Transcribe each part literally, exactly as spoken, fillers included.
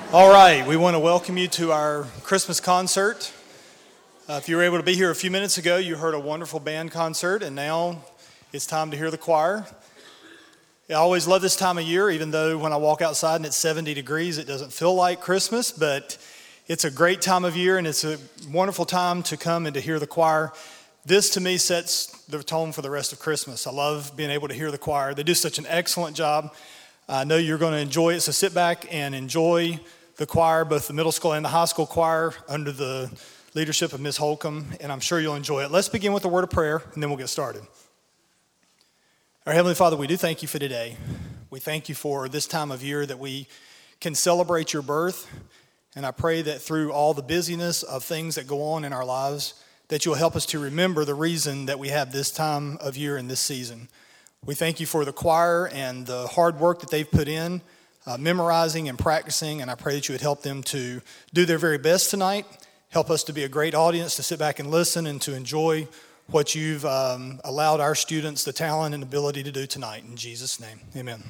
All right, we want to welcome you to our Christmas concert. Uh, if you were able to be here a few minutes ago, you heard a wonderful band concert, and now it's time to hear the choir. I always love this time of year, even though when I walk outside and it's seventy degrees, it doesn't feel like Christmas, but it's a great time of year, and it's a wonderful time to come and to hear the choir. This, to me, sets the tone for the rest of Christmas. I love being able to hear the choir. They do such an excellent job. I know you're going to enjoy it, so sit back and enjoy the choir, both the middle school and the high school choir, under the leadership of Miz Holcomb, and I'm sure you'll enjoy it. Let's begin with a word of prayer, and then we'll get started. Our Heavenly Father, we do thank you for today. We thank you for this time of year that we can celebrate your birth, and I pray that through all the busyness of things that go on in our lives, that you'll help us to remember the reason that we have this time of year and this season. We thank you for the choir and the hard work that they've put in, Uh, memorizing and practicing, and I pray that you would help them to do their very best tonight. Help us to be a great audience, to sit back and listen and to enjoy what you've um, allowed our students the talent and ability to do tonight. In Jesus' name, amen.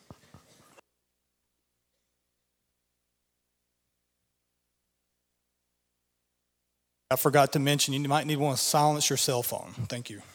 I forgot to mention, you might need one to silence your cell phone. Thank you.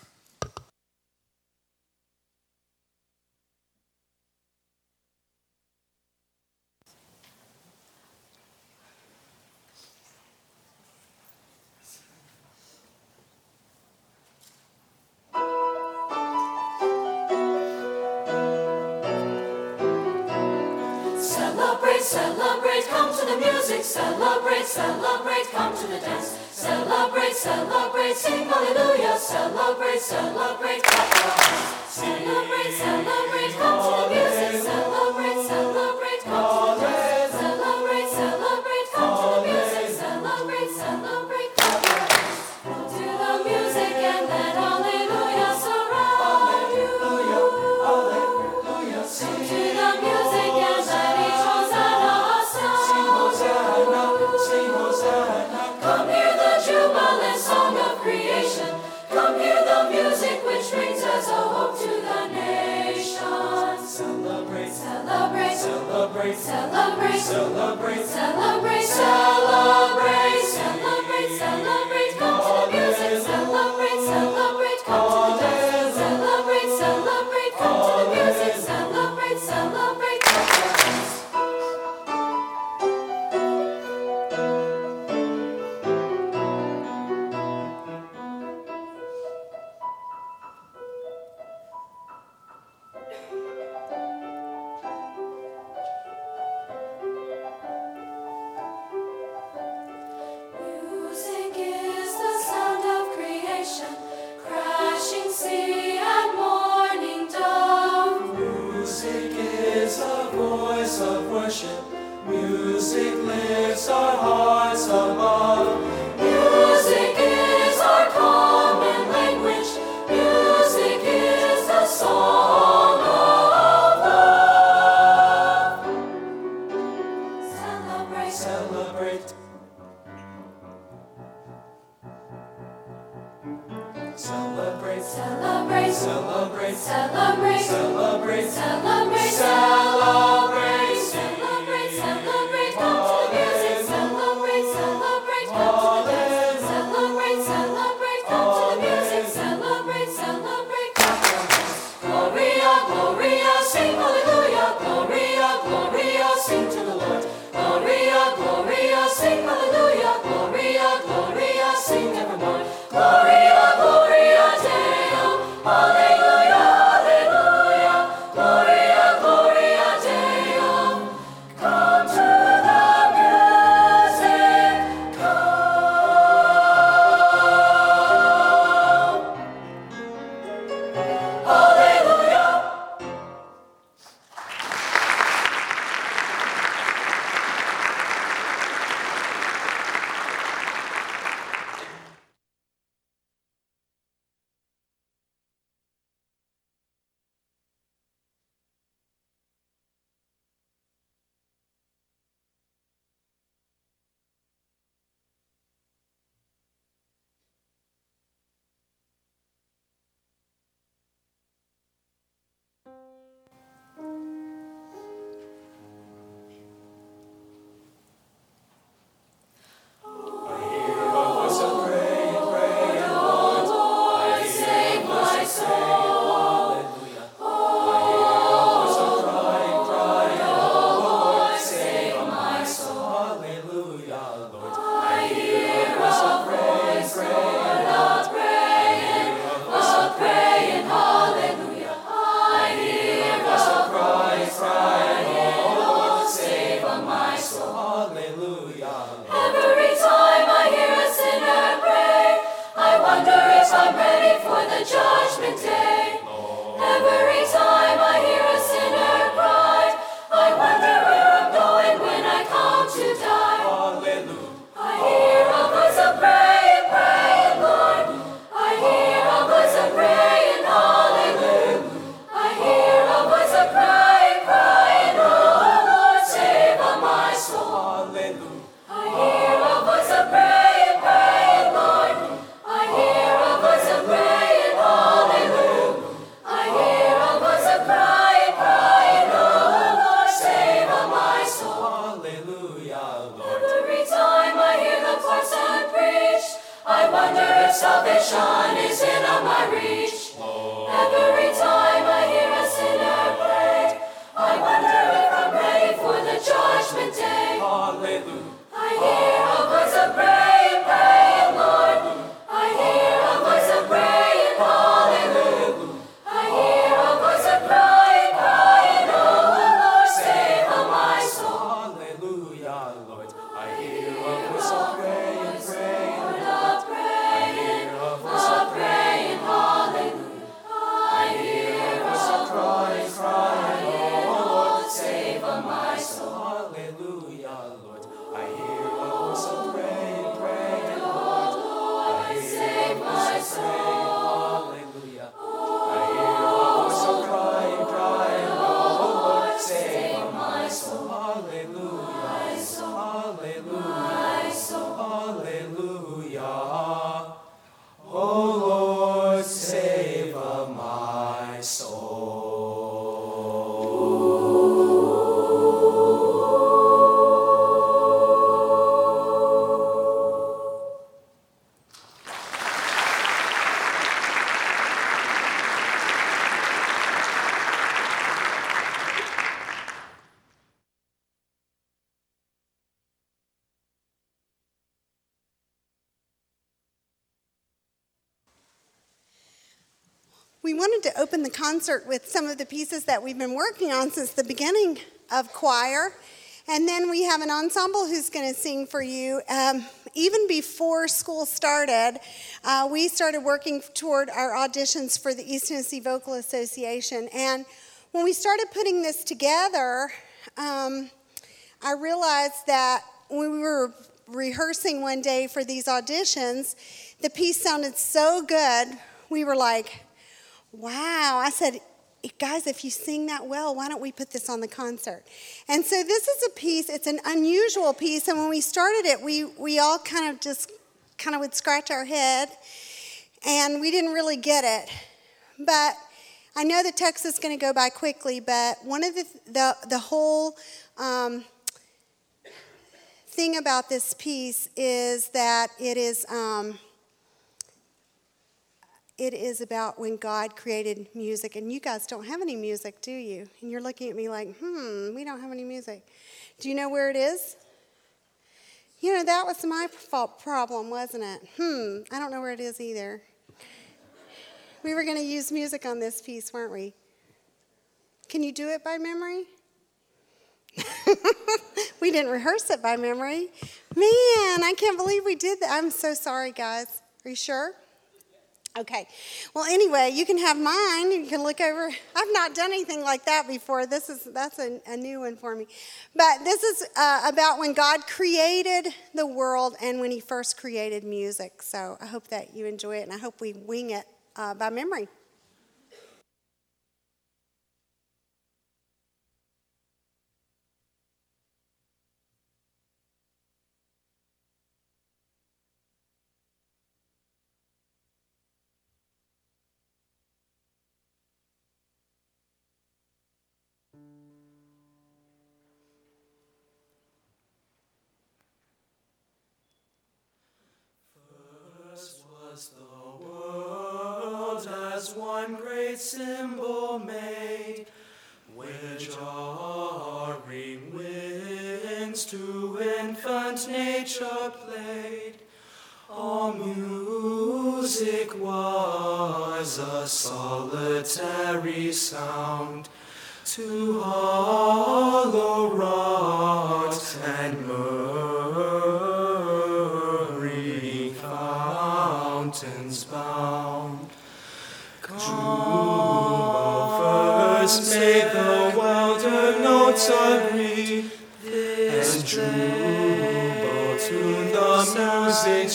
Celebrate, celebrate, come to the music. Celebrate, celebrate, come to the dance. Celebrate, celebrate, sing hallelujah. Celebrate, celebrate, clap your hands. Celebrate, celebrate, come to the music. Celebrate, celebrate, come to the dance. Celebrate, celebrate, come to the music. Celebrate, celebrate, clap your hands. Come to the music and let hallelujah surround you. Hallelujah, sing to the music and let each Hosanna sound. Sing Hosanna, sing Hosanna. Come hear the jubilant song of creation. Come hear the music which brings us a hope to the nations. Celebrate, celebrate, celebrate, celebrate, celebrate, celebrate, celebrate, celebrate, celebrate. Come to the music. Celebrate, celebrate, come to the dance. Celebrate, celebrate, come to the music. Celebrate, celebrate, come to the dance. Music is the sound of creation, crashing sea and morning dawn. Music is the voice of worship. Music lifts our hearts above. Music is our common language. Music is the song of love. Celebrate, Celebrate. Celebrate. celebrate, Celebrate. celebrate, Celebrate. celebrate, Celebrate. celebrate, celebrate, come to the music. Celebrate, celebrate, come to the dance. Celebrate, celebrate, come to the music. Celebrate, celebrate, clap your hands. Gloria, Gloria, sing hallelujah. Gloria, Gloria, sing to the Lord. Gloria, Gloria, sing hallelujah. Gloria, Gloria, sing evermore. Gloria, Gloria Deo. Hallelujah, hallelujah. Gloria, Gloria Deo. Come to the music. Come. Hallelujah. course I'm ready for the judgment day. Every time I hear a sinner cry, I wonder where I'm going when I come to die. Hallelujah. I hear a voice of praying, praying, Lord. I hear a voice of praying, hallelujah. I hear a voice of crying, crying, oh Lord, save my soul. Hallelujah. I hear a voice of praying, praying, Lord. I hear a voice of praying, hallelujah. I hear a voice of crying, crying, oh Lord, save my soul. Hallelujah, Lord. Every time I hear the parson preach, I wonder if salvation is in my reach. Every time I hear a sinner pray, I wonder if I'm ready for the judgment day. Hallelujah. I hear a voice of praying, praying, Lord. I hear a voice of praying, hallelujah. I hear a voice of crying, crying, oh Lord, save my soul. Hallelujah, Lord. I hear a voice of praying, praying. Lord of I praying, hear a voice of of praying, hallelujah. I hear a voice of crying, crying. oh Lord, save my soul. Hallelujah, Lord. I hear a voice of praying, praying. Lord, save my soul. Hallelujah. I hear a voice of crying, crying. Oh Lord, save my soul. Hallelujah. Hallelujah. Hallelujah. Oh Lord, save my soul. We wanted to open the concert with some of the pieces that we've been working on since the beginning of choir. And then we have an ensemble who's going to sing for you. Um, even before school started, uh, we started working toward our auditions for the East Tennessee Vocal Association. And when we started putting this together, um, I realized that when we were rehearsing one day for these auditions, the piece sounded so good, we were like, wow. I said, guys, if you sing that well, why don't we put this on the concert? And so this is a piece, it's an unusual piece, and when we started it, we, we all kind of just kind of would scratch our head, and we didn't really get it. But I know the text is going to go by quickly, but one of the, the, the whole um, thing about this piece is that it is... Um, It is about when God created music, and you guys don't have any music, do you? And you're looking at me like, hmm, we don't have any music. Do you know where it is? You know, that was my fault problem, wasn't it? Hmm, I don't know where it is either. We were going to use music on this piece, weren't we? Can you do it by memory? We didn't rehearse it by memory. Man, I can't believe we did that. I'm so sorry, guys. Are you sure? Okay. Well, anyway, you can have mine. You can look over. I've not done anything like that before. This is that's a, a new one for me. But this is uh, about when God created the world and when he first created music. So I hope that you enjoy it, and I hope we wing it uh, by memory. The world as one great symbol made, where jarring winds to infant nature played. All music was a solitary sound, to hollow rocks and murmuring fountains bound. Jubal, tune the music's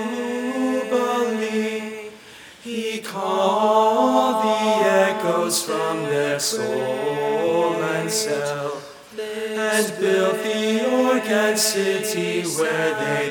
jubilee. He called the echoes from their soul and self, and built the organ city where they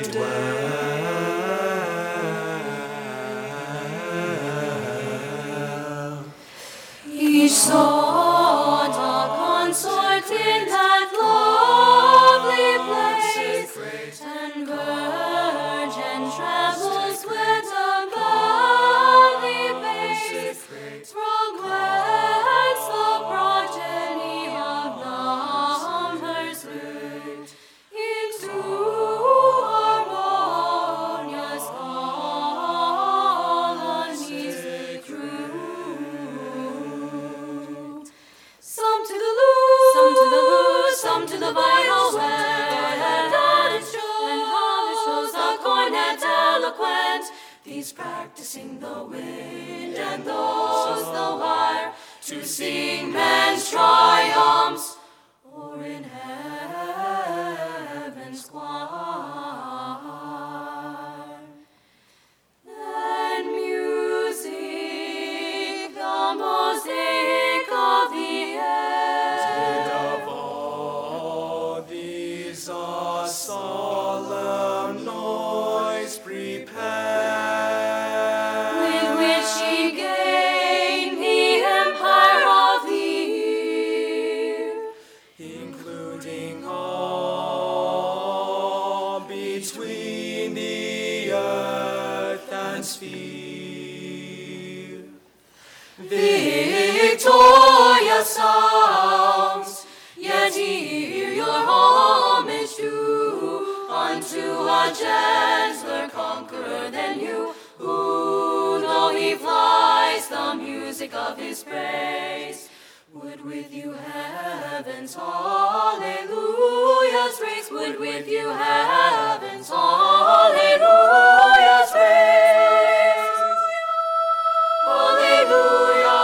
dwell. Each sought a consort in that lovely place, and virgin travels with a valley base, from whence the progeny of numbers lived into harmonious colonies grew. Some to the lute, some to the lute, some to the vital well, and how it shows the cornet eloquent, these practicing the wind and those the lyre, to sing men's triumphs, or in heaven's choir. Then music, the mosaic of the air, Of all these a solemn noise prepare, with which he gained the empire of the ear. including all between the earth and sphere. Victorious sounds, yet hear your homage due unto a gentler conqueror than you, who, though he flies the music of his praise, would with you heaven's hallelujahs raise, would with you heaven's hallelujahs raise. Hallelujah,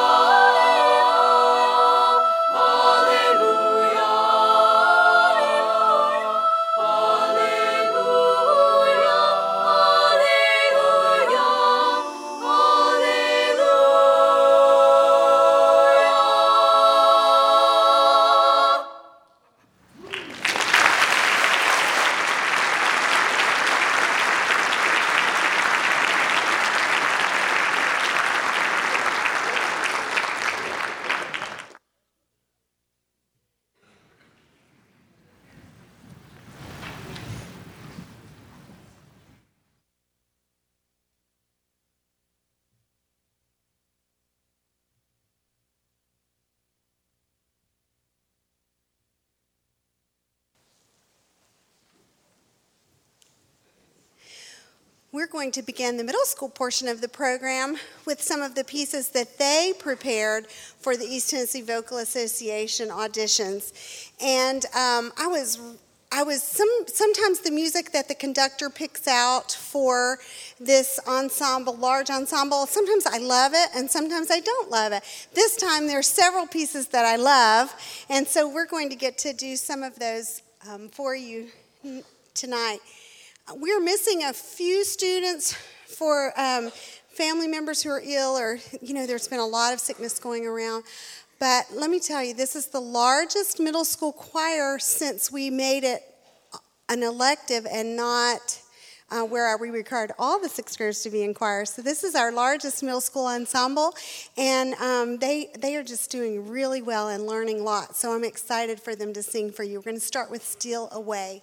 hallelujah, hallelujah, hallelujah, hallelujah. We're going to begin the middle school portion of the program with some of the pieces that they prepared for the East Tennessee Vocal Association auditions. And um, I was, I was some, sometimes the music that the conductor picks out for this ensemble, large ensemble, sometimes I love it and sometimes I don't love it. This time there's several pieces that I love, and so we're going to get to do some of those um, for you tonight. We're missing a few students for um, family members who are ill, or, you know, there's been a lot of sickness going around. But let me tell you, this is the largest middle school choir since we made it an elective and not uh, where we required all the sixth graders to be in choir. So this is our largest middle school ensemble, and um, they, they are just doing really well and learning lots. So I'm excited for them to sing for you. We're going to start with Steal Away.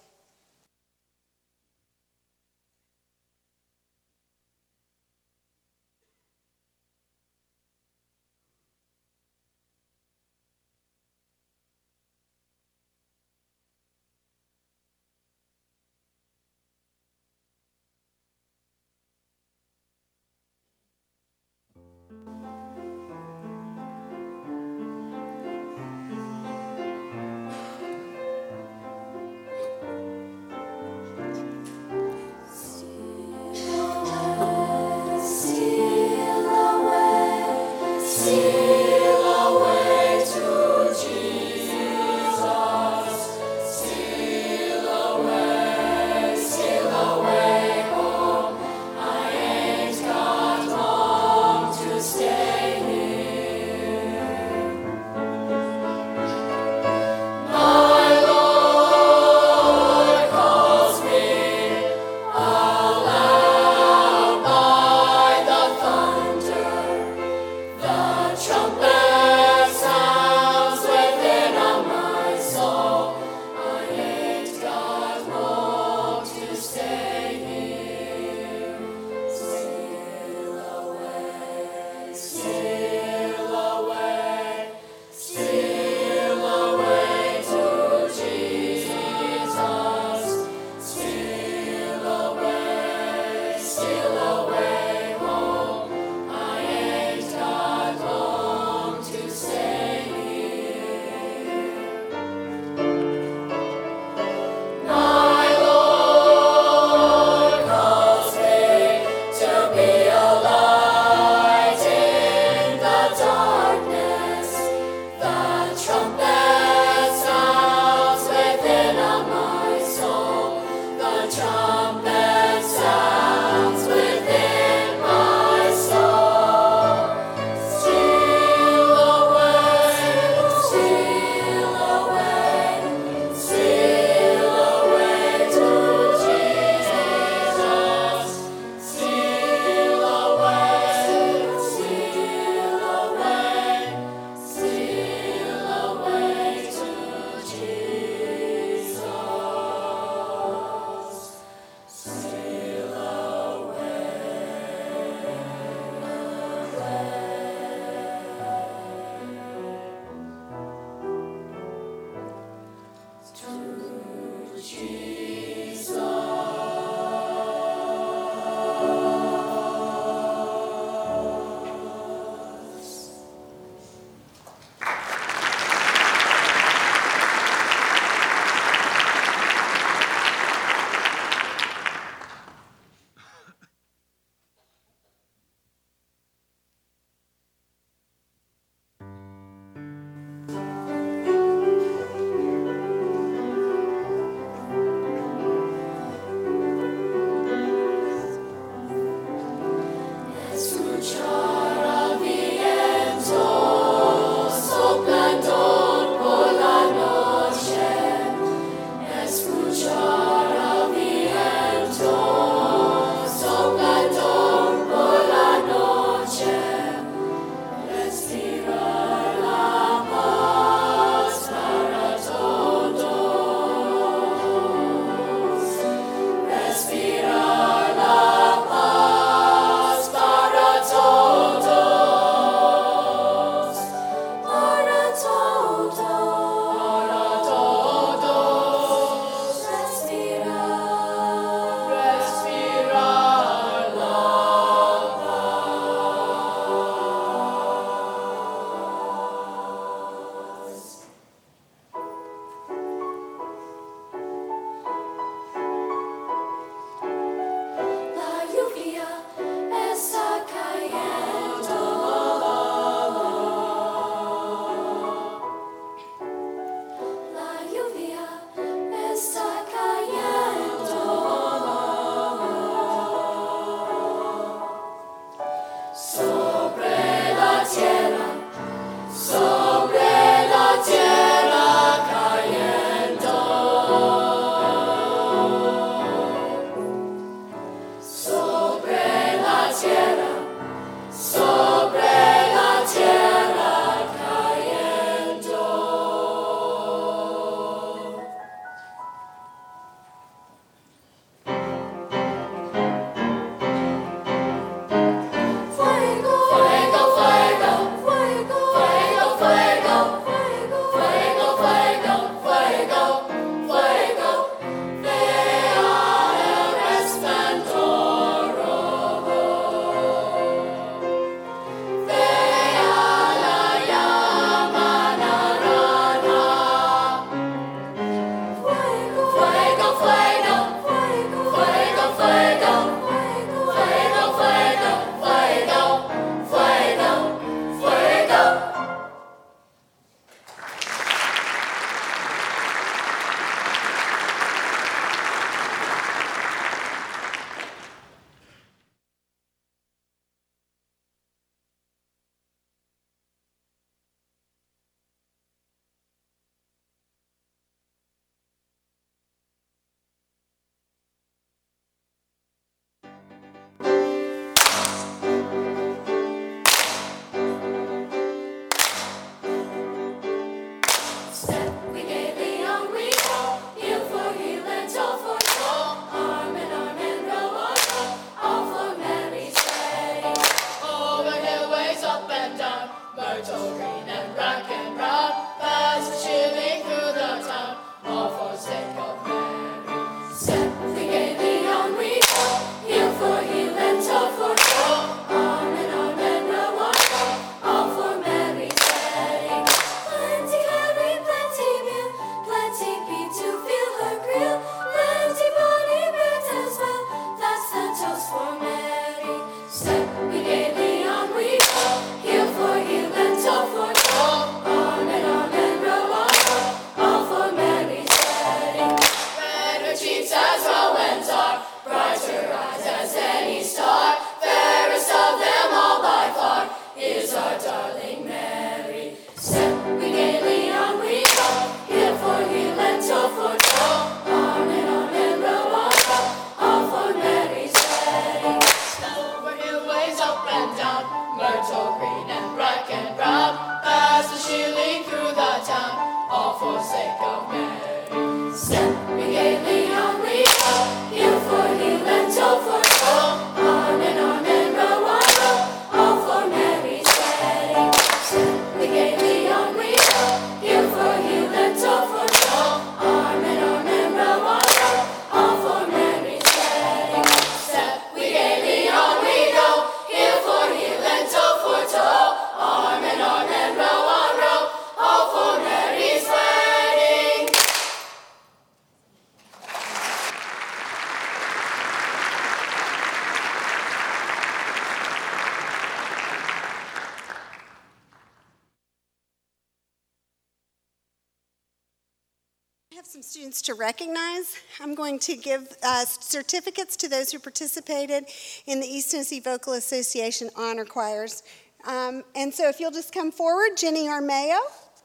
students to recognize. I'm going to give uh, certificates to those who participated in the East Tennessee Vocal Association honor choirs. Um, and so if you'll just come forward, Jenny Armeo.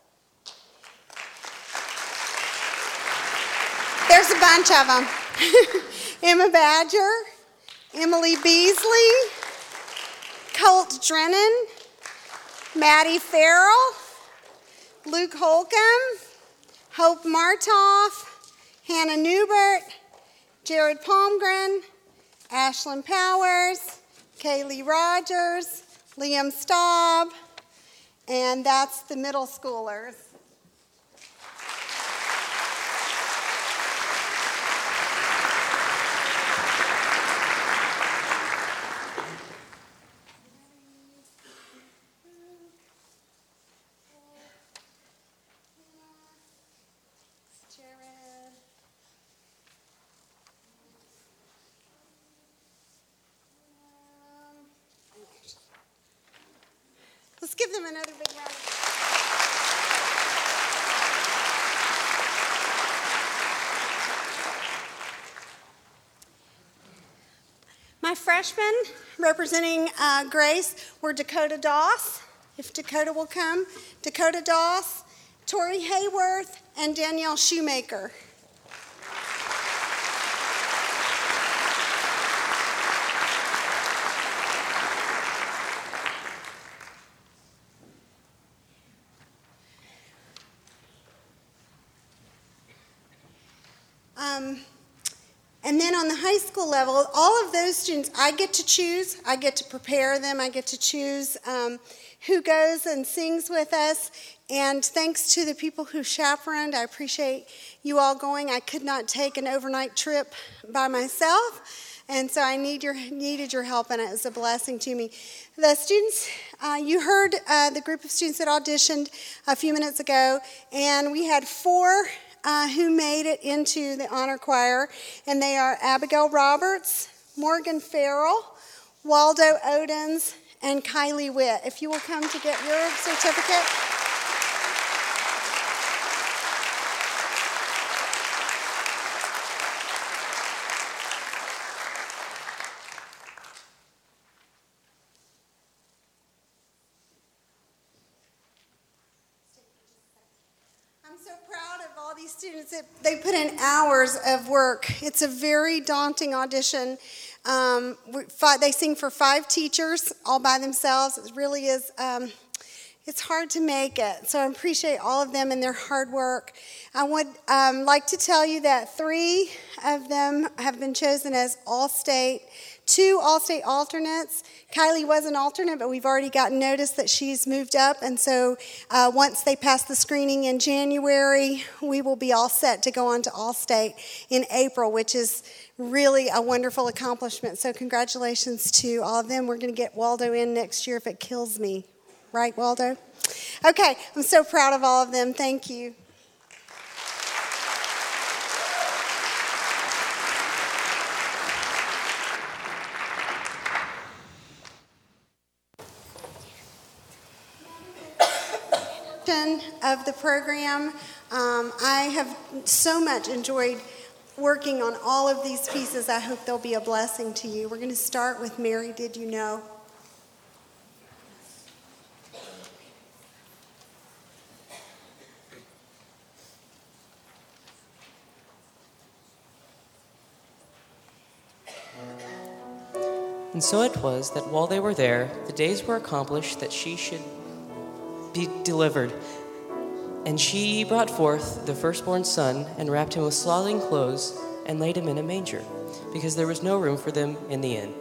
There's a bunch of them. Emma Badger, Emily Beasley, Colt Drennan, Maddie Farrell, Luke Holcomb, Hope Martoff, Hannah Newbert, Jared Palmgren, Ashlyn Powers, Kaylee Rogers, Liam Staub, and that's the middle schoolers. Let's give them another big round. My freshmen representing uh, Grace were Dakota Doss, if Dakota will come, Dakota Doss, Tori Hayworth, and Danielle Shoemaker. Um, and then on the high school level, all of those students, I get to choose. I get to prepare them. I get to choose um, who goes and sings with us. And thanks to the people who chaperoned, I appreciate you all going. I could not take an overnight trip by myself, and so I need your, needed your help, and it was a blessing to me. The students, uh, you heard uh, the group of students that auditioned a few minutes ago, and we had four Uh, who made it into the honor choir, and they are Abigail Roberts, Morgan Farrell, Waldo Odens, and Kylie Witt. If you will come to get your certificate. These students, they put in hours of work. It's a very daunting audition. Um, they sing for five teachers all by themselves. It really is, um, it's hard to make it. So I appreciate all of them and their hard work. I would um, like to tell you that three of them have been chosen as All-State, two All-State alternates. Kylie was an alternate, but we've already gotten notice that she's moved up, and so uh, once they pass the screening in January, we will be all set to go on to All-State in April, which is really a wonderful accomplishment. So congratulations to all of them. We're going to get Waldo in next year if it kills me. Right, Waldo? Okay, I'm so proud of all of them. Thank you. Of the program. Um, I have so much enjoyed working on all of these pieces. I hope they'll be a blessing to you. We're going to start with Mary, Did You Know? And so it was that while they were there, the days were accomplished that she should be delivered. And she brought forth the firstborn son, and wrapped him with swaddling clothes, and laid him in a manger, because there was no room for them in the inn.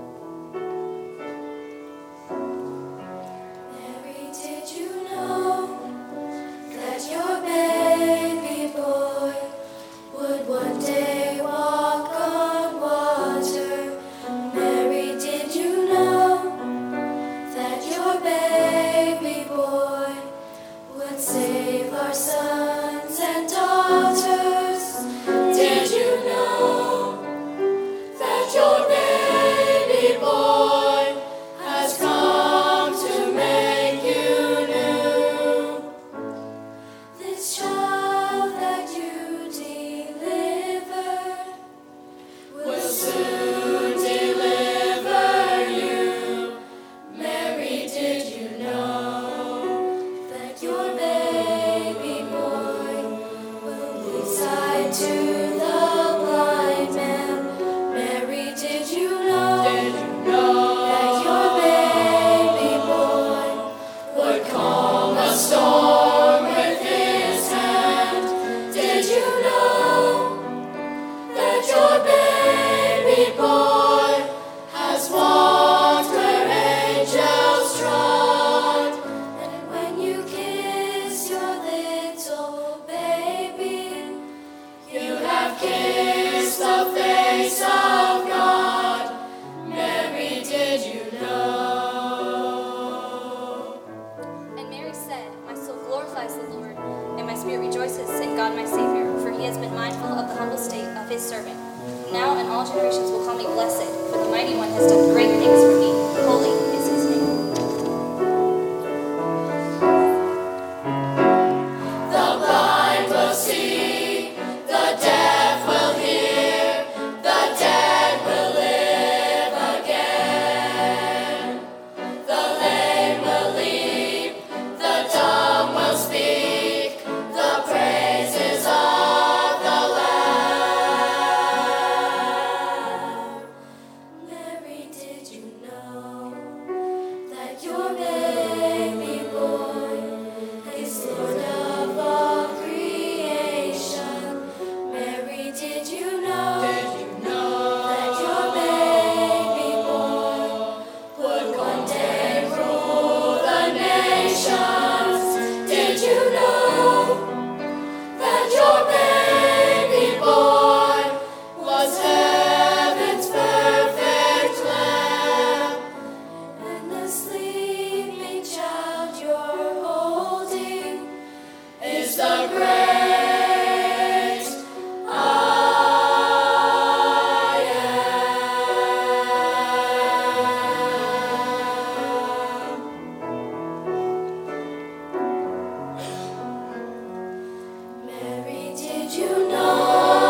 Mary, did you know that your baby boy would one day walk on water? Mary, did you know that your baby boy would save our sons and daughters? Did you know that your baby his servant. Now and all generations will call me blessed, for the Mighty One has done great things for me. Holy is his name. Mary, did you know that your baby boy is Lord of all creation? Mary, did you know that your baby boy would one day rule the nations? Did you know that your baby boy was heaven's perfect lamb? And the sleeping child you're holding is the great I am. Mary, did you know?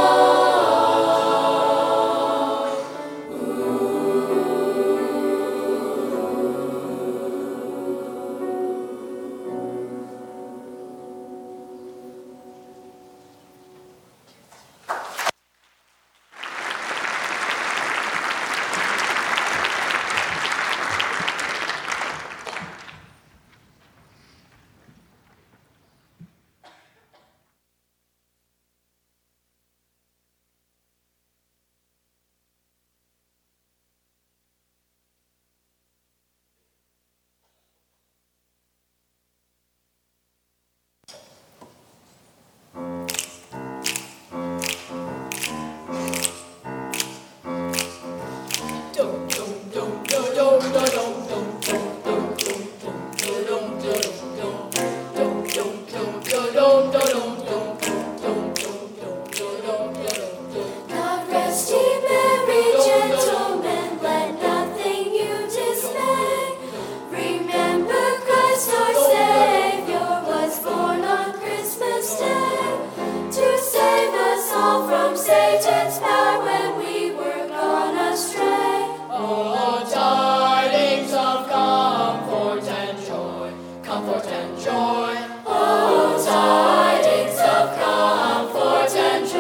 God rest ye merry gentlemen, let nothing you dismay. Remember Christ our Savior was born on Christmas Day to save us all from Satan's power when we were gone astray. Oh, tidings of comfort and joy, comfort and joy. Oh, tidings of comfort and joy.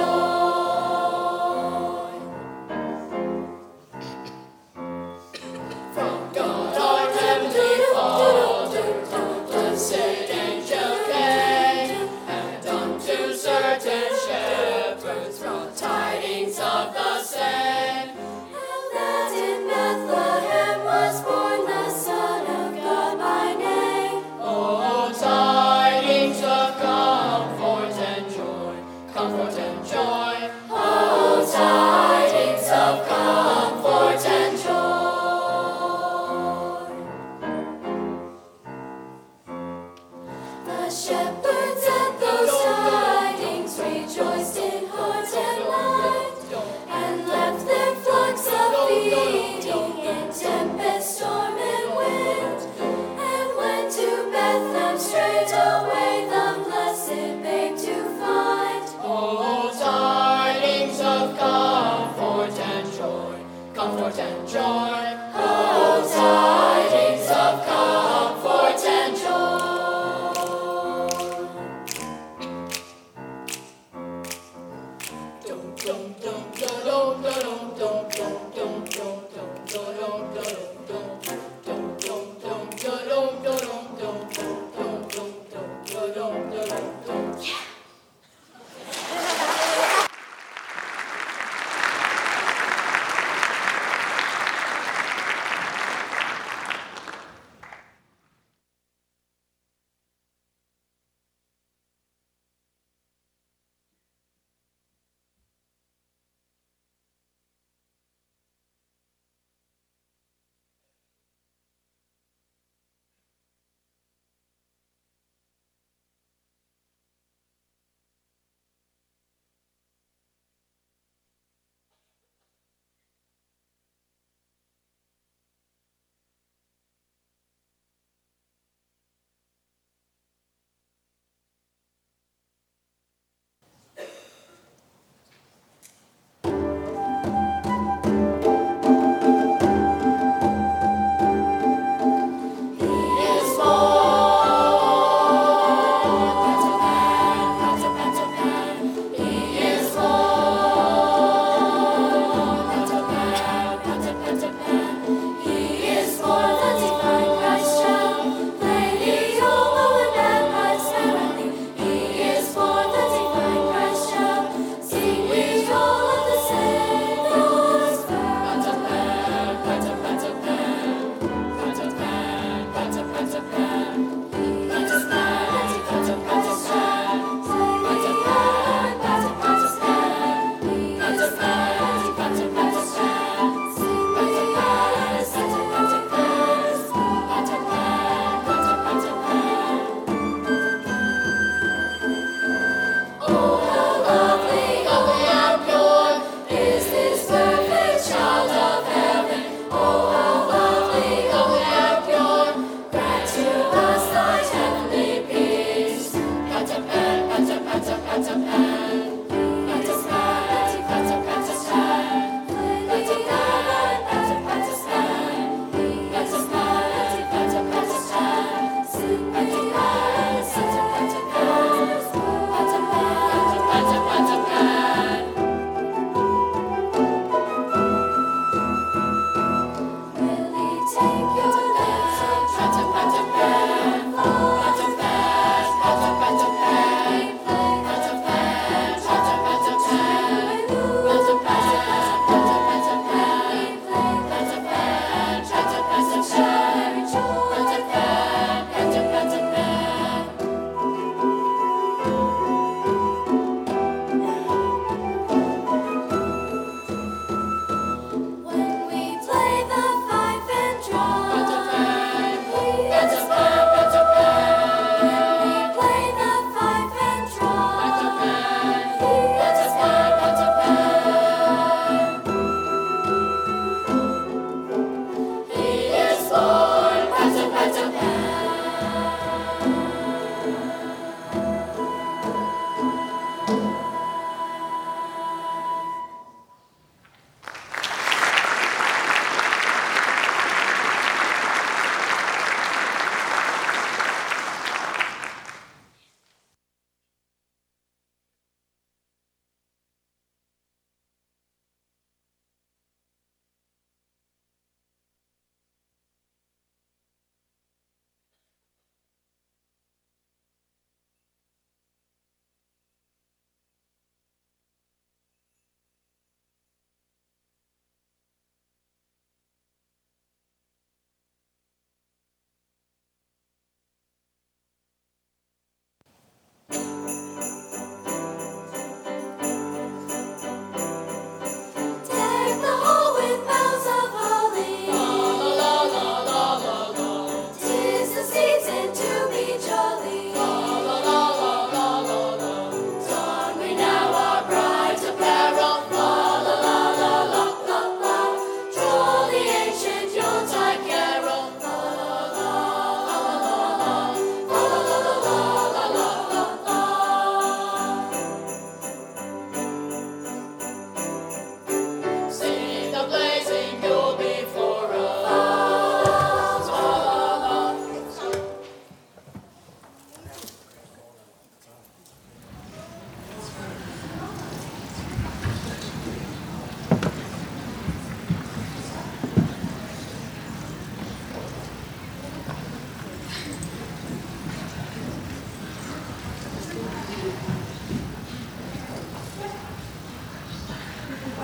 From God our heavenly Father, blessed angel came, and unto certain shepherds brought tidings of the same. That in Bethlehem was born the Son of God by name. Oh, tidings of comfort and joy, comfort and joy. Oh, tidings of comfort and joy. The shepherds at those tidings rejoiced in heart and mind, and left their flocks a-feeding in tempest, storm, and wind, and went to Bethlehem straightway, the blessed babe to find. Oh, tidings of comfort and joy, comfort and joy. Oh, tidings of comfort and joy. Dum dum dum dum dum dum dum dum dum dum dum dum dum dum.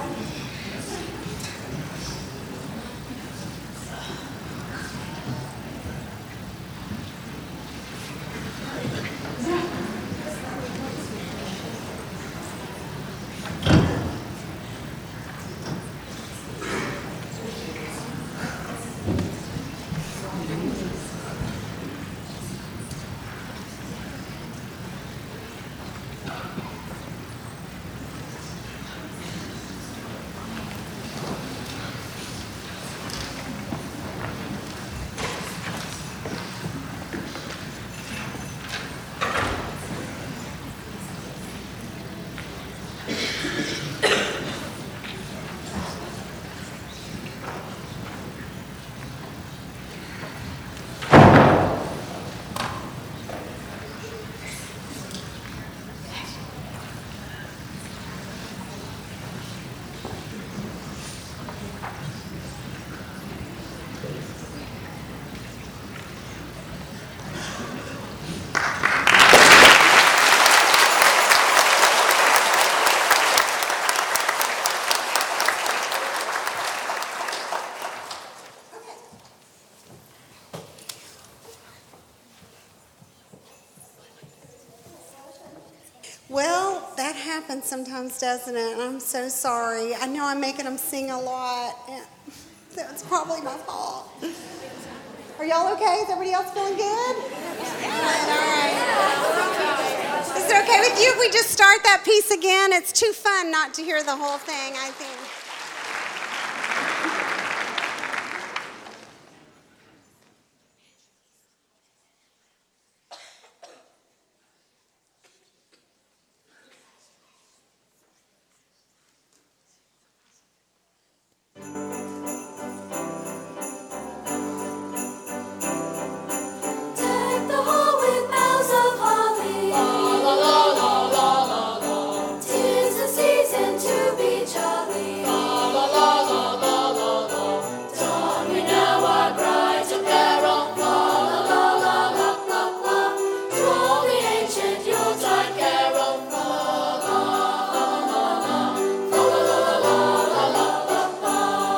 Well, that happens sometimes, doesn't it? I'm so sorry. I know I'm making them sing a lot. and That's probably my fault. Are y'all okay? Is everybody else feeling good? Good, all right. Is it okay with you if we just start that piece again? It's too fun not to hear the whole thing, I think. Deck the hall with boughs of holly. La la la la la la. 'Tis the season to be jolly. La la la la la la la. Don we now our bride's apparel. La la la la la la la. Troll the ancient Yuletide carol. La la la la la. La la la la la la la.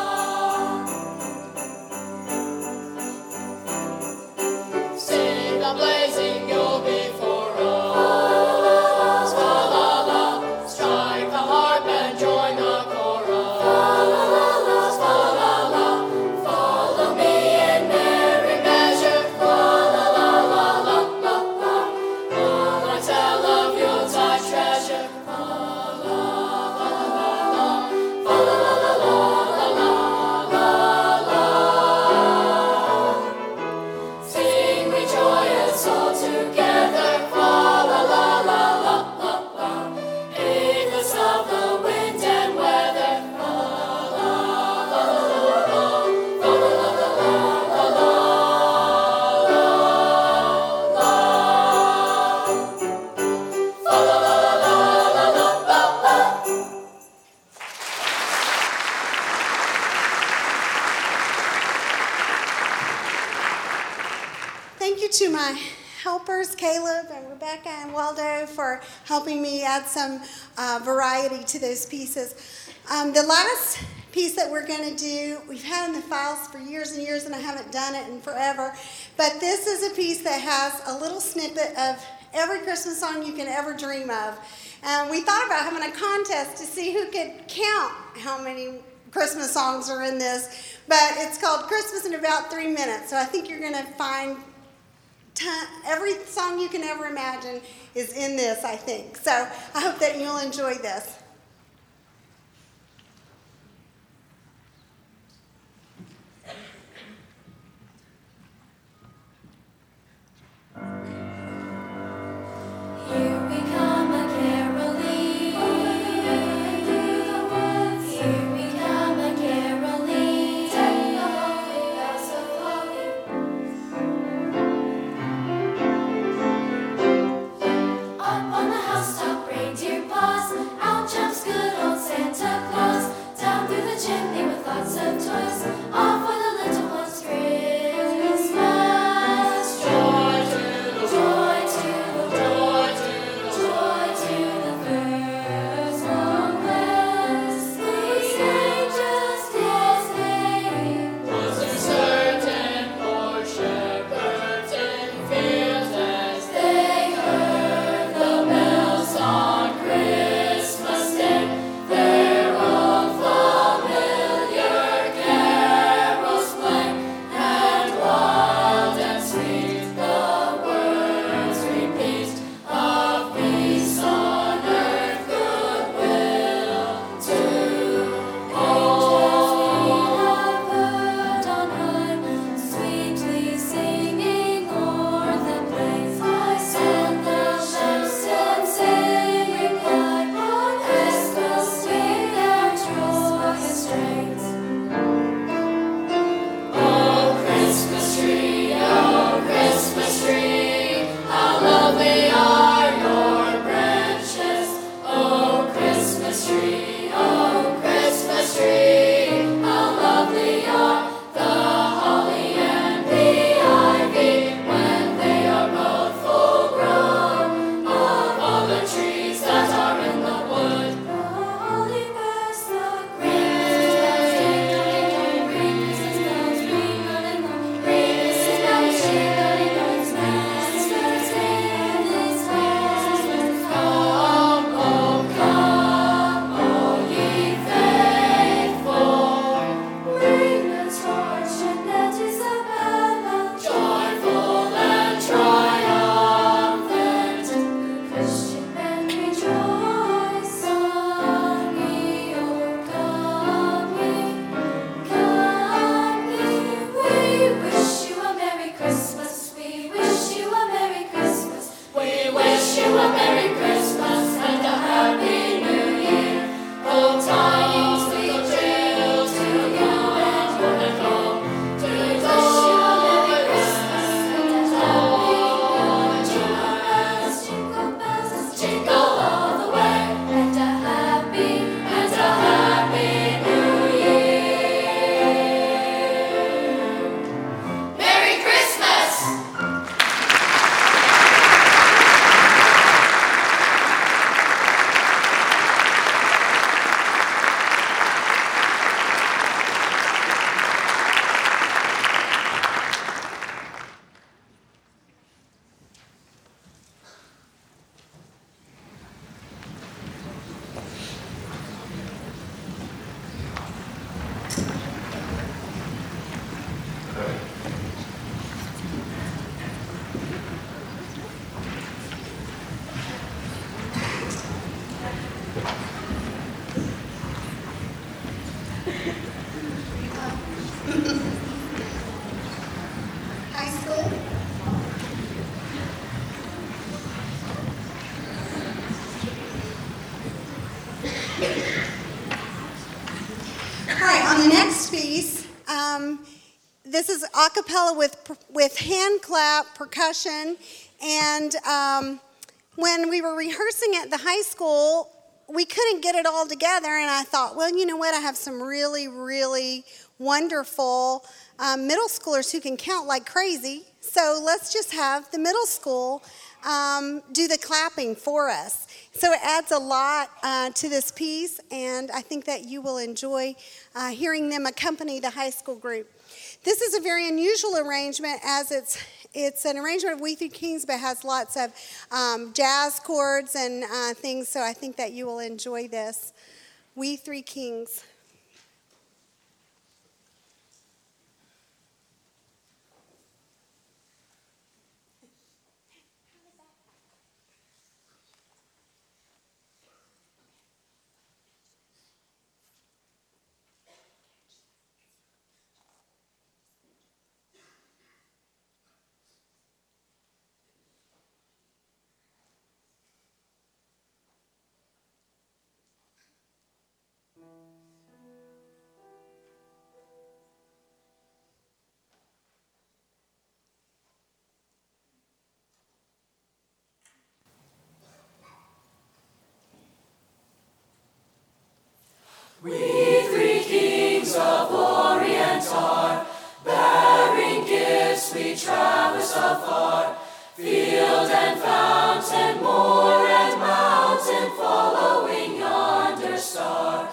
Sing a blazing yule before us. Fa la la, strike the harp and join the chorus. Fa la la la, fa la la, follow me in merry measure. Fa la la la la la la, all I tell of Yuletide treasure. Fa la la la la, fa la la la la la la la. Sing we joyous all together, fa la la la la la la. Heedless of the wind and weather, fa la la la la la, fa la la la la la la la. Fa la la la la la la la. Thank you to my helpers, Caleb and Rebecca and Waldo, for helping me add some uh, variety to those pieces. Um, the last piece that we're going to do, we've had in the files for years and years, and I haven't done it in forever, but this is a piece that has a little snippet of every Christmas song you can ever dream of. And we thought about having a contest to see who could count how many Christmas songs are in this, but it's called Christmas in About Three Minutes, so I think you're going to find ton- every song you can ever imagine is in this, I think. So I hope that you'll enjoy this. Here we come a caroling through the woods. Here we come a caroling, deck the hall with boughs of holly. Up on the housetop, reindeer paws. Out jumps good old Santa Claus. Down through the chimney with lots of toys. Off for the little ones' Christmas. Joy to the joy to the joy to the joy to the first long Wesley All right, on the next piece, um, this is a cappella with, with hand clap, percussion, and um, when we were rehearsing at the high school, we couldn't get it all together, and I thought, well, you know what, I have some really, really wonderful um, middle schoolers who can count like crazy, so let's just have the middle school um, do the clapping for us. So it adds a lot uh, to this piece, and I think that you will enjoy uh, hearing them accompany the high school group. This is a very unusual arrangement, as it's it's an arrangement of We Three Kings, but has lots of um, jazz chords and uh, things, so I think that you will enjoy this. We Three Kings. We three kings of Orient are, bearing gifts we traverse afar, field and fountain, moor and mountain, following yonder star.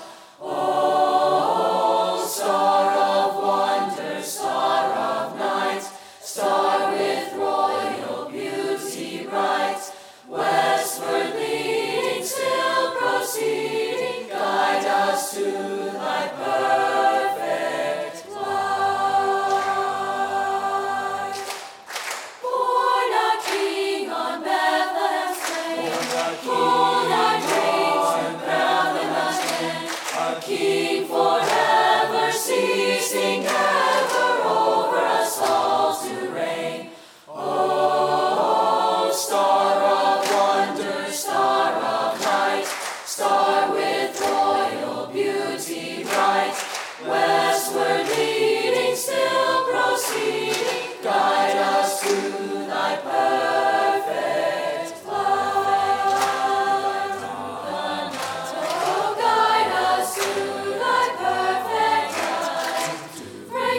Oh, star of wonder, star of night, star with royal beauty bright, westward leading, still proceeding, guide us to thy perfect light. Born a king on Bethlehem's plain, born a king proud in the land, a king forever ceasing, ever over us all to reign. Oh, star of wonder, star of night, star with royal beauty bright, westward leading, still proceeding, guide us to thy perfect light. Oh, guide us to thy perfect light.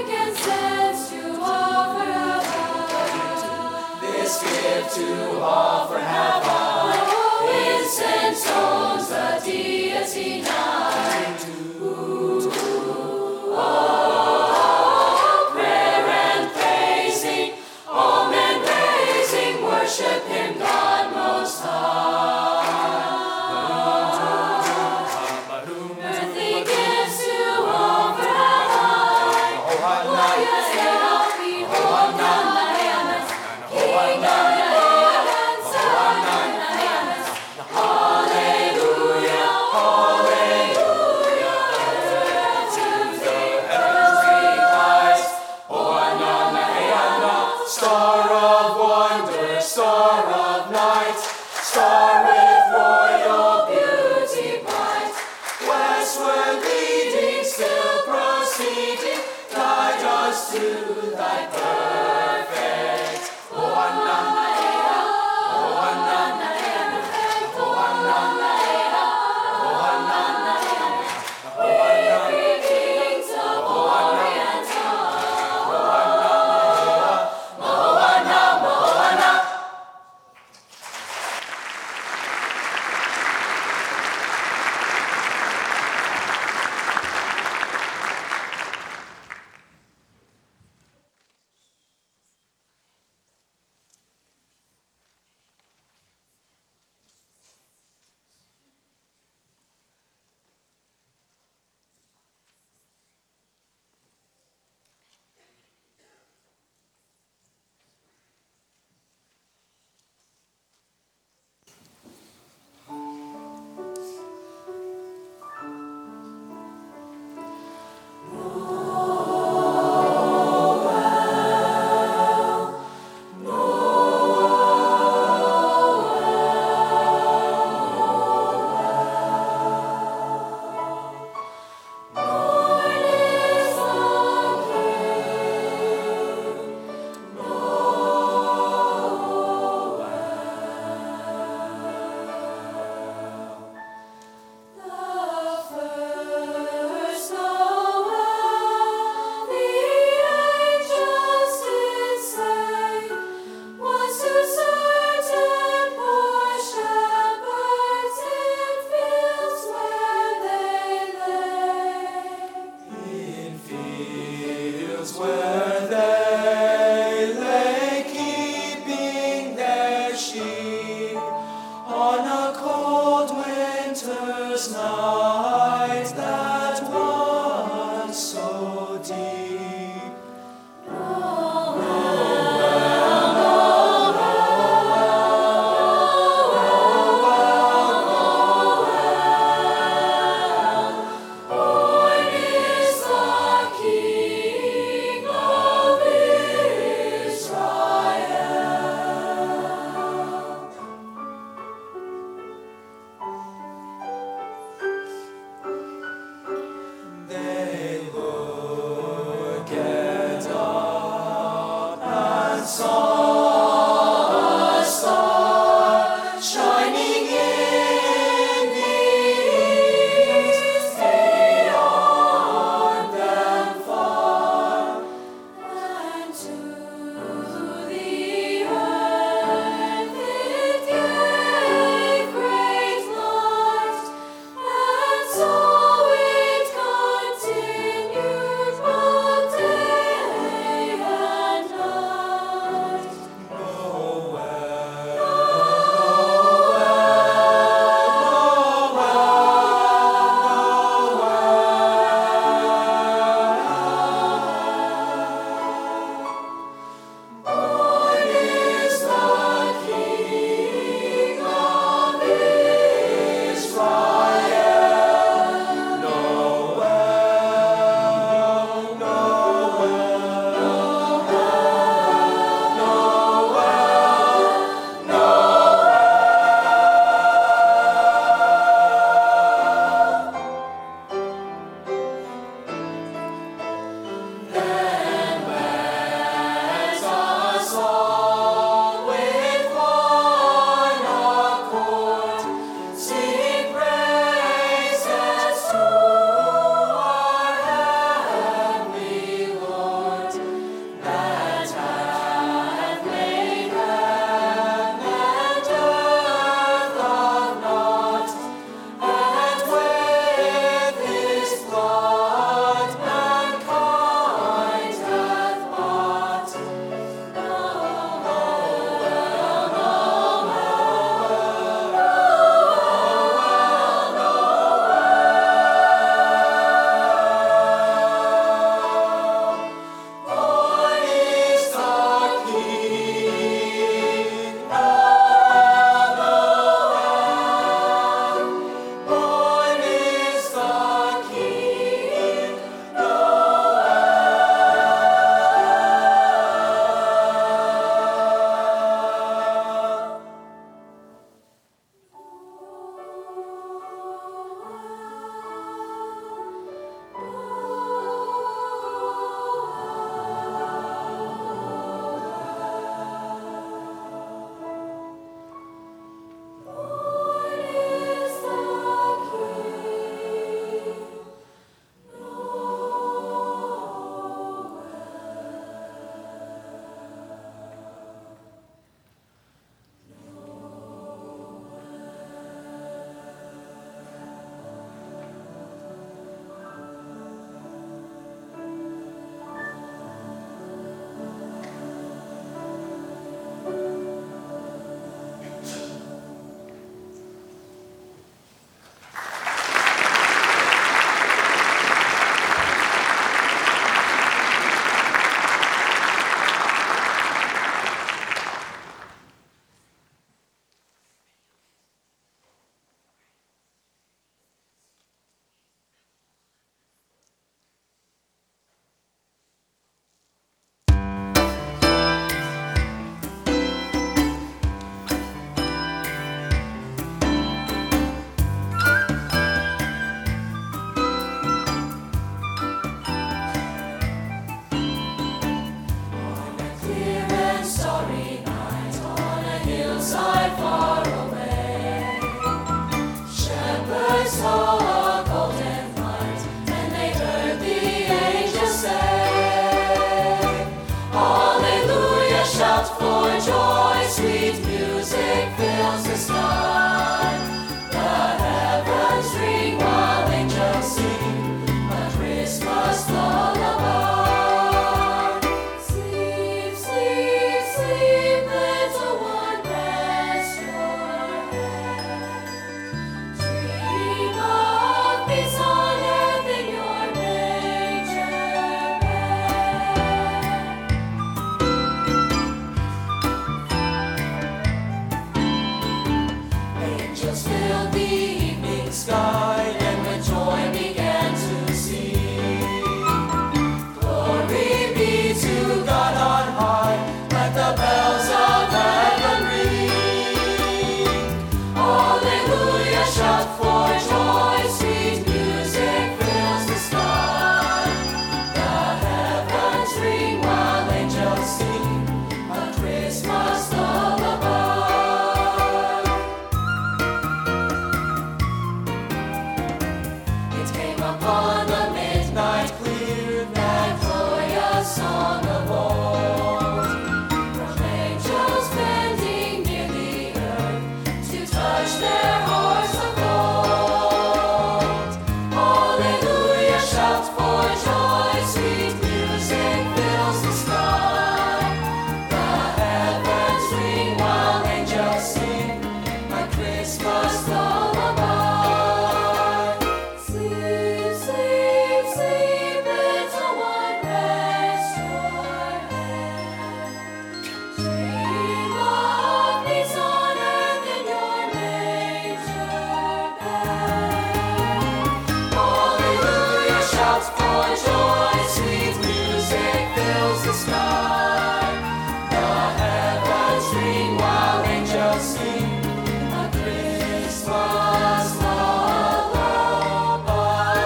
joy, joy, sweet music fills the sky. The heavens ring while angels sing a Christmas lullaby.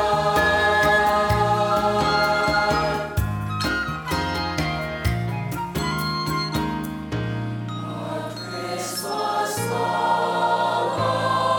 A Christmas lullaby.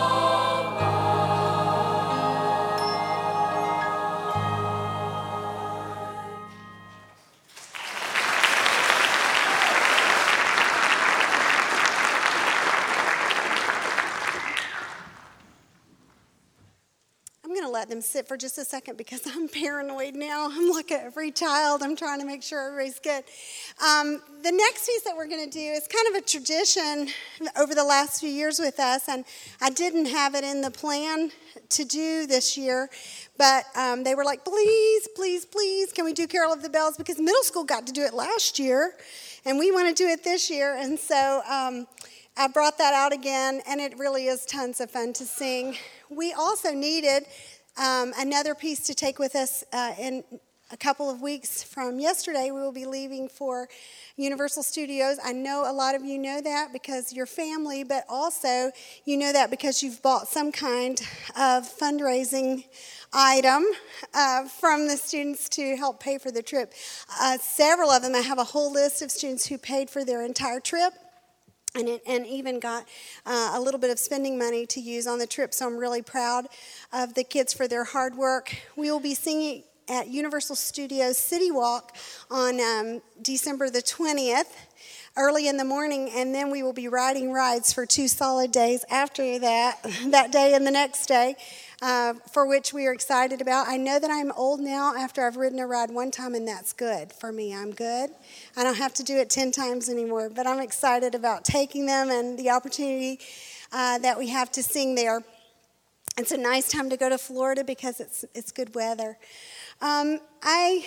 I'm going to let them sit for just a second because I'm paranoid now. I'm looking at every child. I'm trying to make sure everybody's good. Um, the next piece that we're going to do is kind of a tradition over the last few years with us, and I didn't have it in the plan to do this year, but um, they were like, please, please, please, can we do Carol of the Bells? Because middle school got to do it last year, and we want to do it this year, and so um, I brought that out again, and it really is tons of fun to sing. We also needed um, another piece to take with us uh, in a couple of weeks from yesterday. We will be leaving for Universal Studios. I know a lot of you know that because you're family, but also you know that because you've bought some kind of fundraising item uh, from the students to help pay for the trip. Uh, several of them, I have a whole list of students who paid for their entire trip. And, it, and even got uh, a little bit of spending money to use on the trip. So I'm really proud of the kids for their hard work. We will be singing at Universal Studios City Walk on um, December the twentieth, early in the morning, and then we will be riding rides for two solid days after that, that day and the next day, uh, for which we are excited about. I know that I'm old now after I've ridden a ride one time, and that's good for me. I'm good. I don't have to do it ten times anymore, but I'm excited about taking them and the opportunity uh, that we have to sing there. It's a nice time to go to Florida because it's it's good weather. Um, I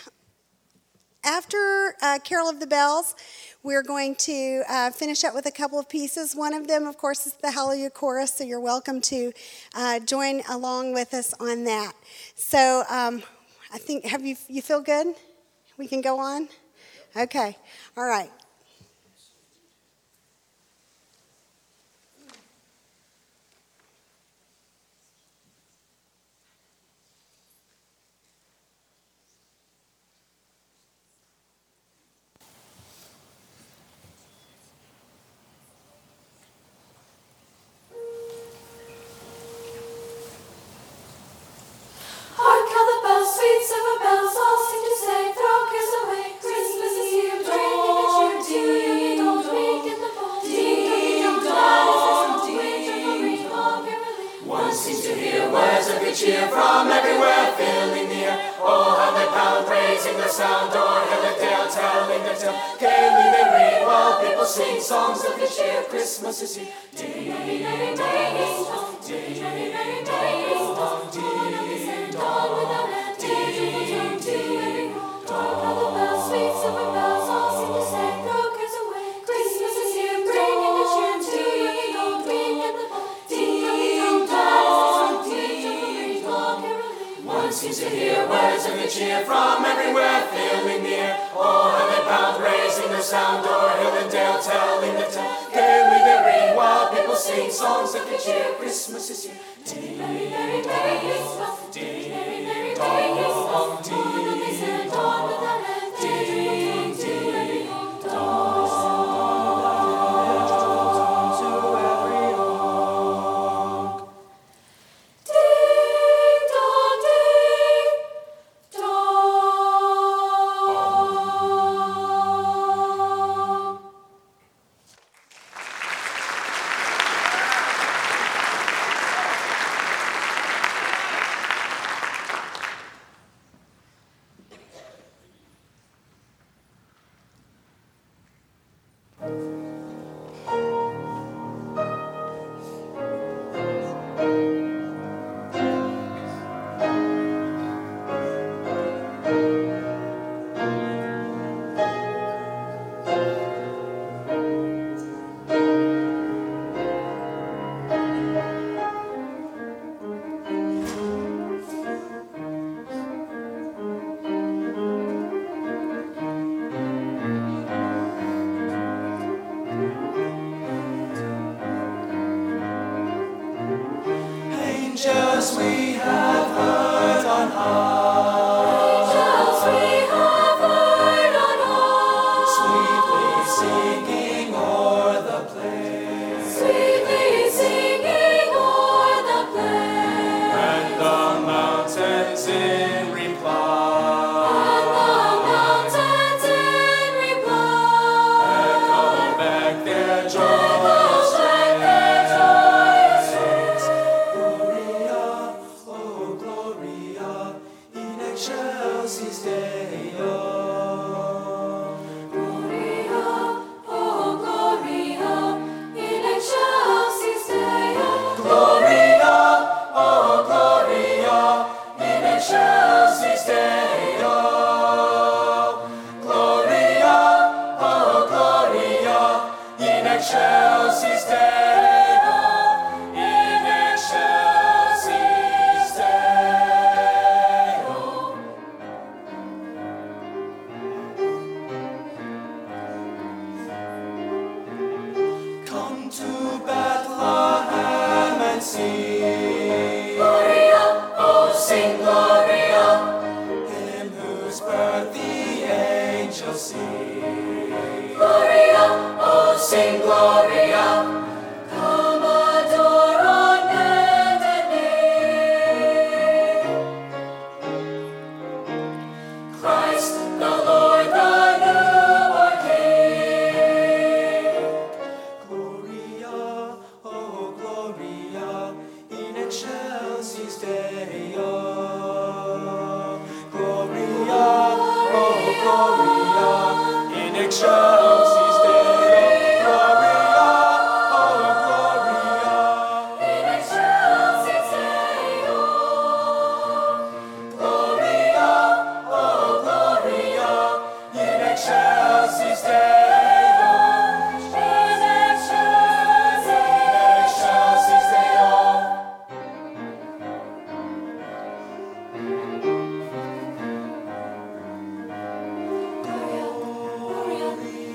after uh, Carol of the Bells, we're going to uh, finish up with a couple of pieces. One of them, of course, is the Hallelujah Chorus, so you're welcome to uh, join along with us on that. So um, I think, have you you feel good? We can go on? Okay, all right. Hark how the bells, sweet silver bells, all seem to say, throw cares away. Christmas is here, bringing a cheer to you. Don't ring in the bell, ding dong, dong, ding ding dong, caroling. One seems to hear words of good cheer from everywhere, filling the air. Oh, how they pound, raising the sound, o'er hill and dale, telling the tale. Gaily they ring while people sing songs of good cheer. Christmas is here. Ding ding dong, ding ding dong, ding dong, Without end, ding ding dong, how the bells, sweet silver bells, all seem to say, throw cares away. Christmas is here, bringing a cheer to you. Don't ring in the bell, ding dong, ding dong, caroling. one seems to hear words of good cheer from everywhere, filling the air. Oh, how they pound, raising the sound, o'er hill and dale, telling the tale. Gaily they ring while people sing songs of good cheer. Christmas is here. Ding Merry, merry, merry Christmas. ding Merry, merry, merry Christmas. On the days and dawn without end, ding ding dong. Ding dong, ding dong. angels we have heard on high. Angels we have heard on high. Sweetly singing o'er the plain. Sweetly singing o'er the plain. And the mountains in reply. And the mountains in reply. Echo back their Echo joyous back their joyous strains. Gloria, oh Gloria, in excelsis Deo. Gloria, oh Gloria, in excelsis Deo. Gloria, oh Gloria, in excelsis Deo. Gloria, oh Gloria, in excelsis Deo. In excelsis Deo. Come to Bethlehem and see Gloria, oh sing Gloria. him whose birth the angels see. Gloria, oh sing Gloria. Come adore on bended knee. Christ the Lord, the newborn King. Gloria, oh Gloria, in excelsis Deo. Gloria, oh Gloria, in excelsis Deo. Gloria, oh Gloria, In excelsis Deo. Gloria, oh Gloria, in excelsis Deo. In excelsis Excelsis Deo. Gloria,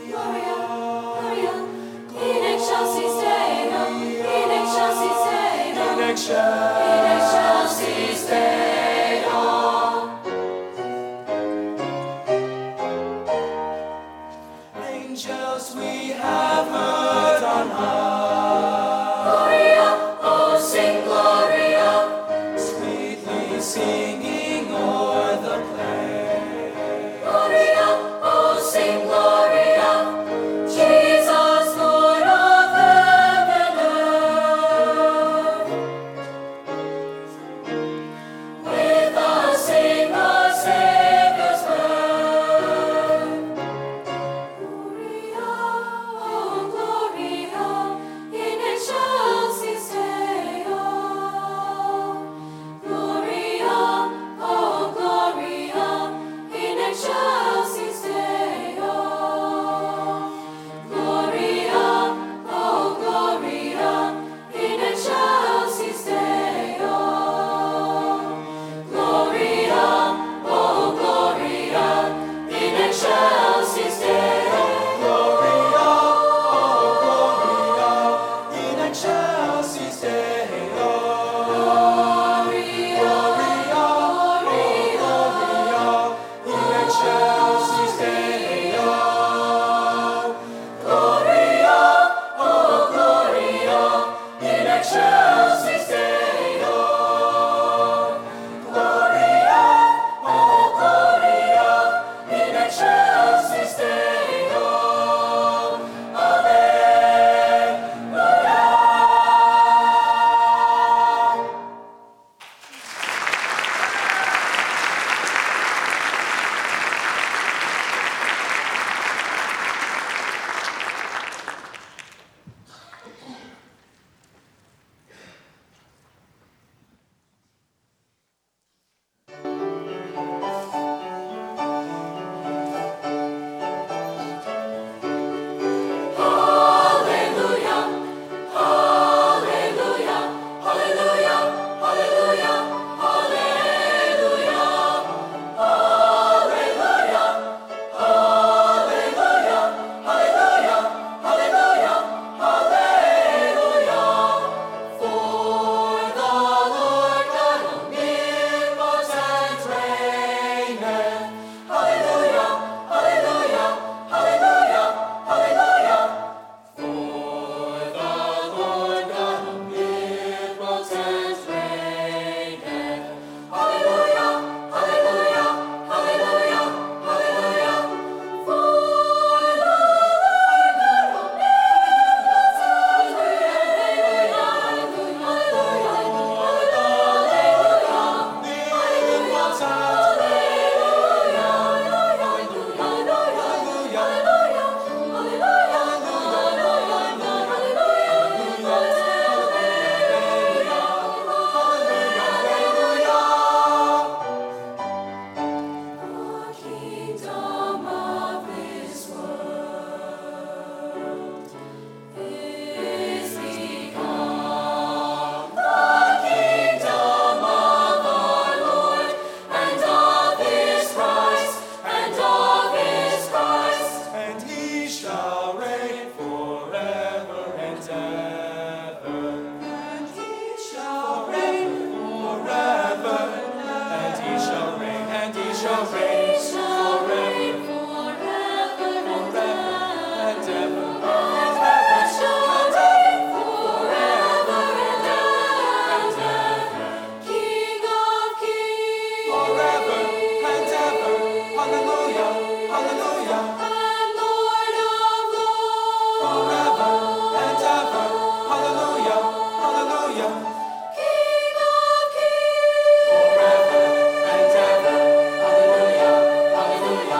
shall reign forever, forever and and ever. ever shall reign forever and ever. King of kings, Forever and ever. Hallelujah, hallelujah. and Lord of lords. Forever and ever. Hallelujah, hallelujah. King of kings, Forever and ever. Hallelujah, hallelujah.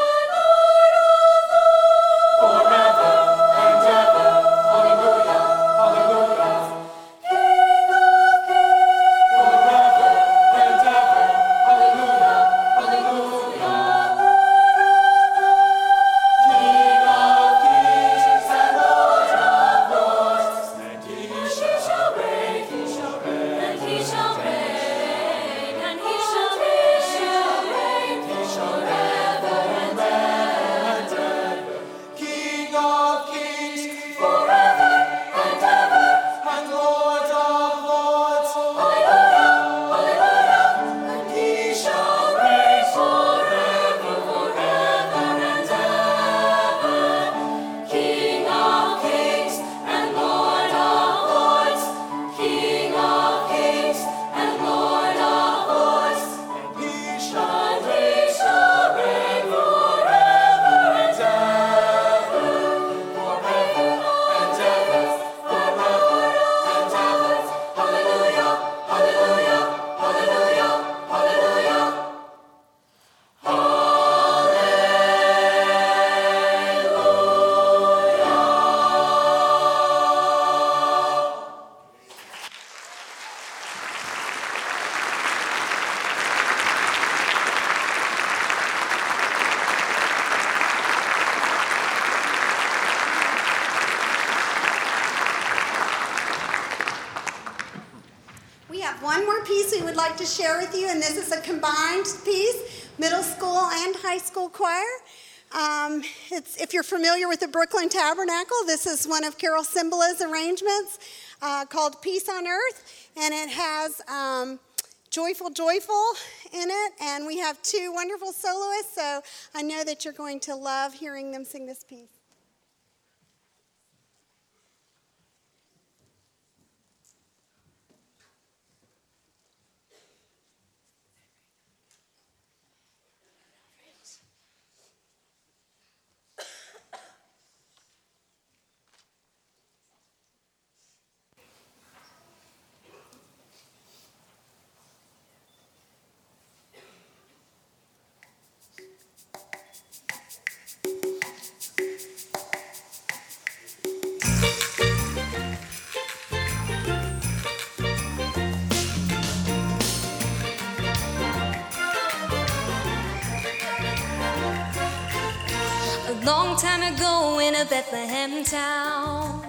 Forever and ever. Hallelujah, hallelujah. Forever and ever. Hallelujah, hallelujah. King of kings and Lord of lords, and he shall reign, he shall reign, and he shall reign, and he shall reign, he shall reign forever and ever. King of kings, forever and ever, and Lord of lords, hallelujah, hallelujah. And he shall reign forever, forever and ever. King of kings and Lord of lords, King of kings and Lord of lords, He shall and he shall reign forever and forever and ever, forever and ever. Hallelujah, hallelujah, hallelujah, hallelujah. We have one more piece we would like to share with you, and this is a combined piece, middle school and high school choir. Um, it's, if you're familiar with the Brooklyn Tabernacle, this is one of Carol Cimbala's arrangements uh, called Peace on Earth, and it has um, Joyful, Joyful in it, and we have two wonderful soloists, so I know that you're going to love hearing them sing this piece. A long time ago in a Bethlehem town,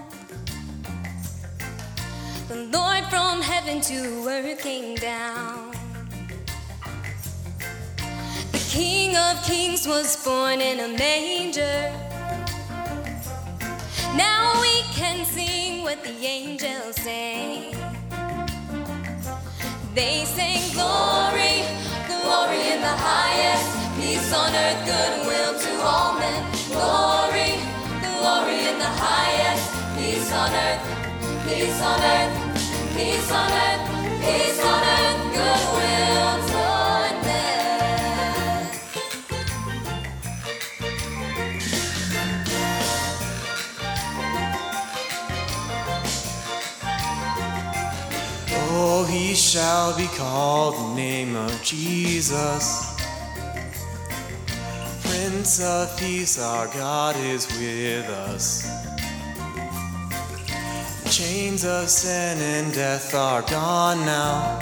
the Lord from heaven to earth came down. The King of Kings was born in a manger. Now we can sing what the angels sang. They sang glory, glory in the highest, peace on earth, goodwill to all men. Glory, glory in the highest, peace on earth, peace on earth, peace on earth, peace on earth, goodwill toward men. Oh, he shall be called the name of Jesus. Prince of Peace, our God is with us. The chains of sin and death are gone now.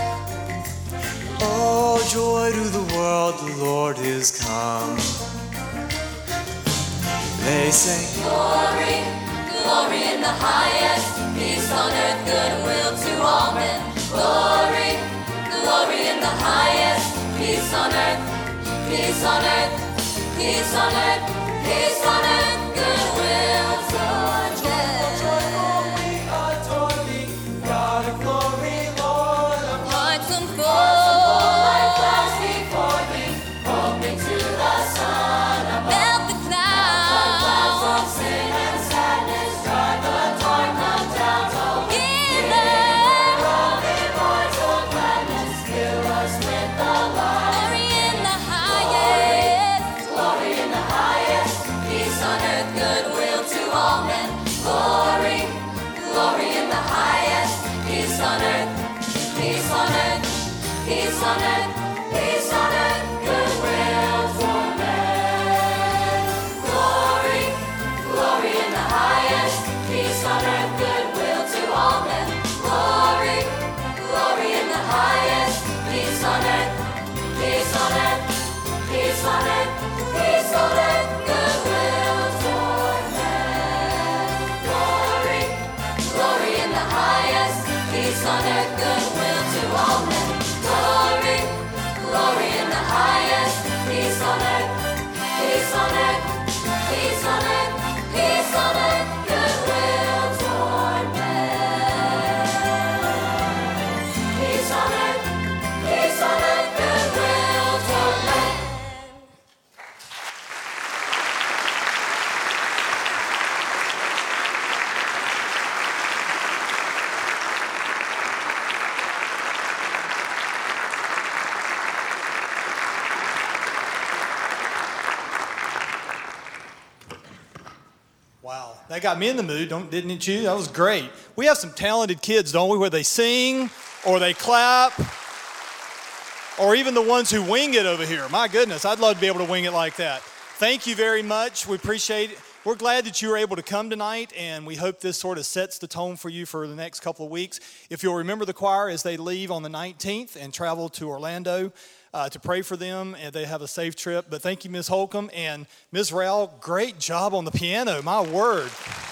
Oh, joy to the world, the Lord is come. They say, Glory, glory in the highest, peace on earth, goodwill to all men. Glory, glory in the highest, peace on earth, peace on earth, peace on earth, peace on earth, goodwill toward men. We adore thee, God of glory, Lord of Hearts unfold like clouds before thee. That got me in the mood, don't, didn't it you? That was great. We have some talented kids, don't we, where they sing or they clap, or even the ones who wing it over here. My goodness, I'd love to be able to wing it like that. Thank you very much. We appreciate it. We're glad that you were able to come tonight, and we hope this sort of sets the tone for you for the next couple of weeks. If you'll remember the choir as they leave on the nineteenth and travel to Orlando, uh, to pray for them, and they have a safe trip. But thank you, Miz Holcomb, and Miz Rowell, great job on the piano, my word.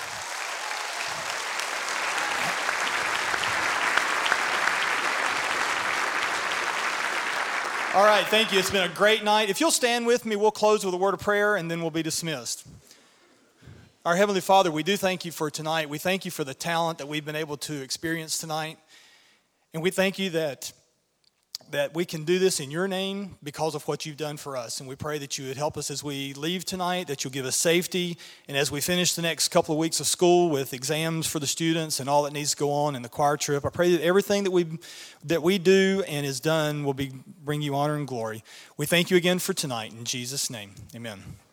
All right, thank you. It's been a great night. If you'll stand with me, we'll close with a word of prayer, and then we'll be dismissed. Our Heavenly Father, we do thank you for tonight. We thank you for the talent that we've been able to experience tonight. And we thank you that, that we can do this in your name because of what you've done for us. And we pray that you would help us as we leave tonight, that you'll give us safety. And as we finish the next couple of weeks of school with exams for the students and all that needs to go on in the choir trip, I pray that everything that we that we do and is done will be bring you honor and glory. We thank you again for tonight. In Jesus' name, amen.